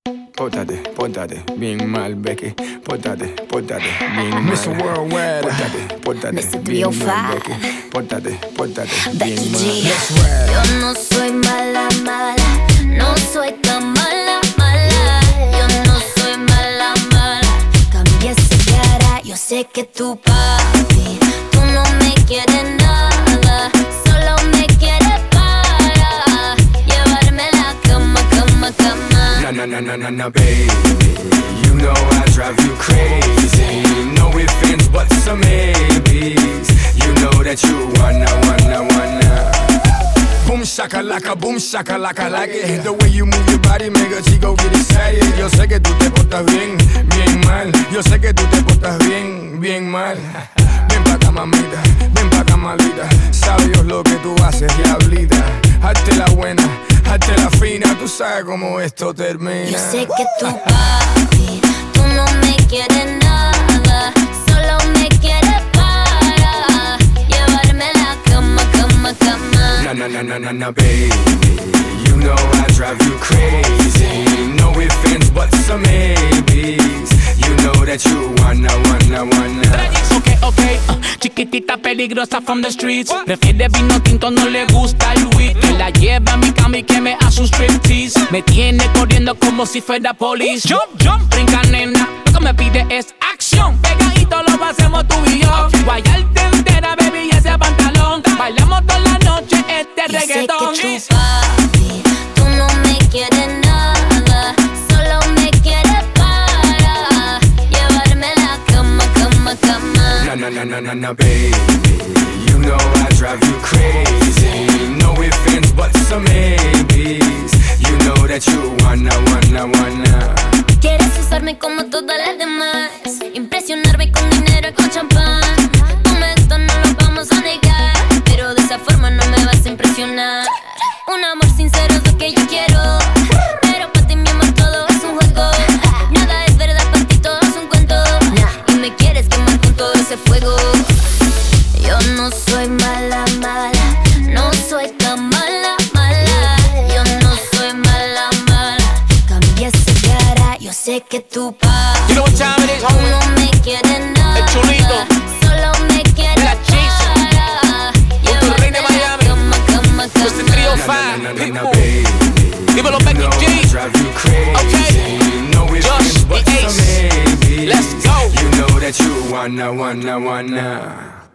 Pórtate, bien mal, Becky. Pórtate, bien mal. Mr. Worldwide. Pórtate, Mr. bien 305. mal, Becky. Pórtate, Becky bien mal. G. Let's ride. Yo no soy mala, no soy tan mala. Yo no soy mala. Cambié esa cara, yo sé que tu papi, tú no me quieres nada, solo me quieres para llevarme a la cama. Na, baby. You know I drive you crazy. No ifs, ands, buts, or maybes. You know that you wanna. Boom shakalaka, like it. The way you move your body, make a chico get excited. Yo sé que tú te portas bien mal. Yo sé que tú te portas bien mal. Ven pa' acá, mamita, ven pa' acá, malita. Sabe Dios lo que tú haces, diablita. Hazte la buena, hazte la fina. Tú sabes cómo esto termina. Yo sé que tu papi, tú no me quieres nada, solo me quieres para llevarme a la cama. Na, baby. You know I drive you crazy. No ifs, ands, buts, or maybes. You know that you wanna. Okay, chiquitita peligrosa from the streets. Prefiere vino tinto, no le gusta el weed. Que la lleva a mi cama y que me hace un striptease. Me tiene corriendo como si fuera police. Jump, brinca nena, lo que me pide es acción. Pegadito lo hacemos tú y yo. Guayarte entera, baby, y ese pantalón. Bailamos toda la noche este reggaetón. Yo sé que tu papi, tú no me quieres nada, solo me quieres para llevarme a la cama. Na, baby. You know I drive you crazy. No ifs, ands, buts, or maybes. You know that you wanna. Quieres usarme como todas las demás, impresionarme con dinero y con champán. Tú me gustas, no lo vamos a negar, pero de esa forma no me vas a impresionar. Un amor sincero es lo que yo quiero, pero para ti mi amor todo es un juego. Nada es verdad, para ti todo es un cuento, y me quieres quemar con todo ese fuego. Yo no soy mala, no soy tan mala. Yo no soy mala. Cambié esa cara, yo sé que tu papi, You know what time it is, tú homie? no me quieres nada, El chulito. solo me quieres La Chase. para Junto al rey de llevarme a la Miami. cama. Mr. 305, Na, Pitbull. baby. Dímelo, You Becky know G. I drive you crazy. Okay. No ifs, Josh, ands, buts, the or Ace. maybes. Let's go. You know that you wanna.